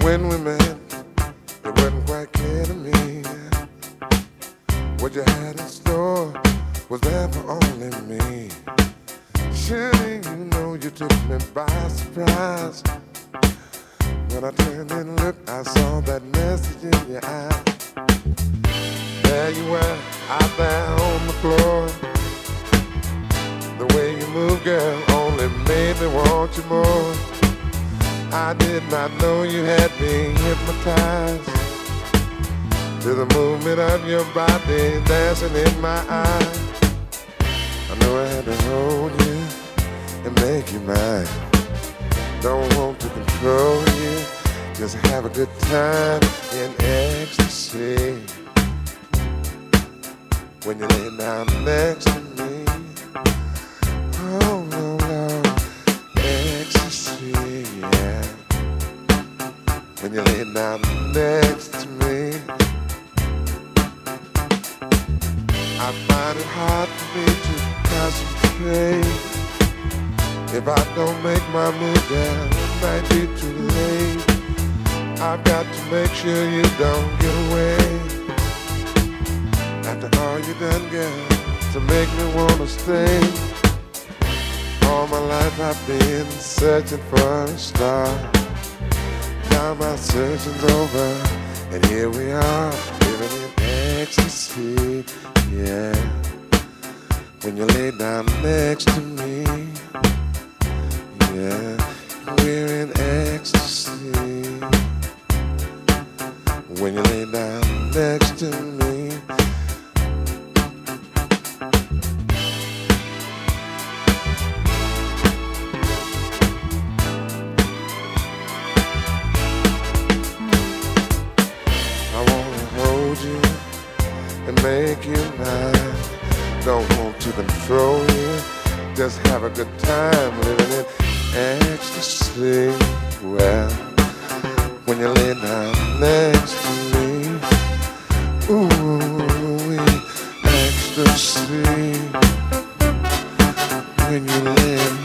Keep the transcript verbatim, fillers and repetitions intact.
When we met, it wasn't quite clear to me what you had in store was there for only me. Surely you know you took me by surprise. When I turned and looked, I saw that message in your eye. There you were, out there on the floor. The way you move, girl, only made me want you more. I did not know you had me hypnotized to the movement of your body dancing in my eyes. I know I had to hold you and make you mine. Don't want to control you, just have a good time in ecstasy. When you lay down next to me, oh no, no, ecstasy, yeah. When you lay down next to me, I find it hard for me to concentrate. If I don't make my move, girl, it might be too late. I've got to make sure you don't get away. After all you done, girl, to make me wanna stay. All my life I've been searching for a star. Now my searching's over, and here we are, living in ecstasy, yeah. When you lay down next to me, yeah, we're in ecstasy. When you lay down next to me, make you mine. Don't want to control you, just have a good time living in ecstasy. Well, when you lay down next to me, ooh, ecstasy. When you lay